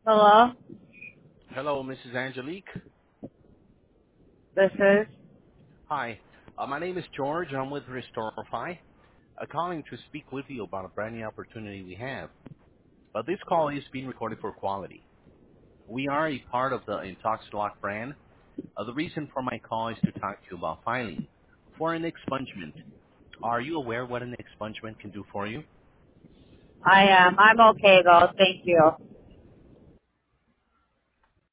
Hello? Hello, Mrs. Angelique. This is? Hi. My name is George. I'm with Restorify. Calling to speak with you about a brand new opportunity we have. This call is being recorded for quality. We are a part of the IntoxLock brand. The reason for my call is to talk to you about filing for an expungement. Are you aware what an expungement can do for you? I am. I'm okay though. Thank you.